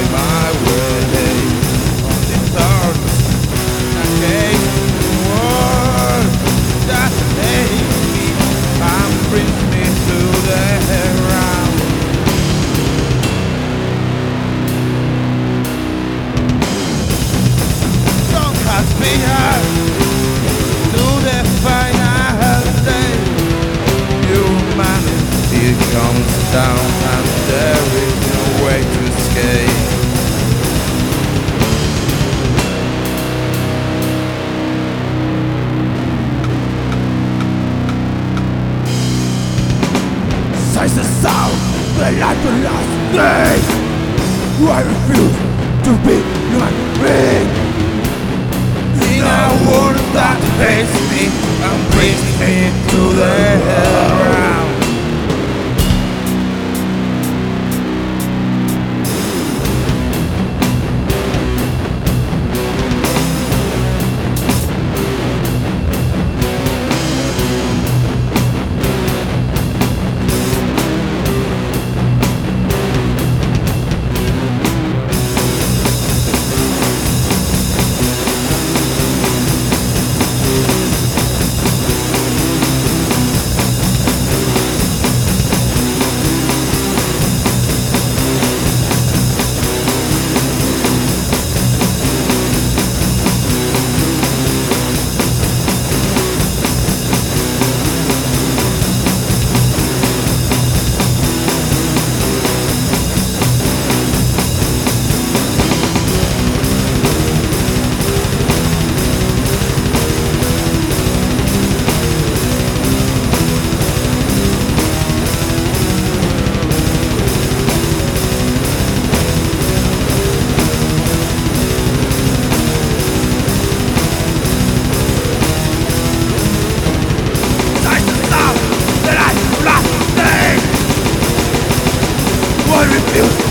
find my way on this earth. I came to the world that made me and brings me to the ground. Don't cut me out to the final day. Humanity comes down and there is no way to escape. Size the sound, the light the last day. I refuse to be human being. In a world that hates me and brings me to the ground. Refuse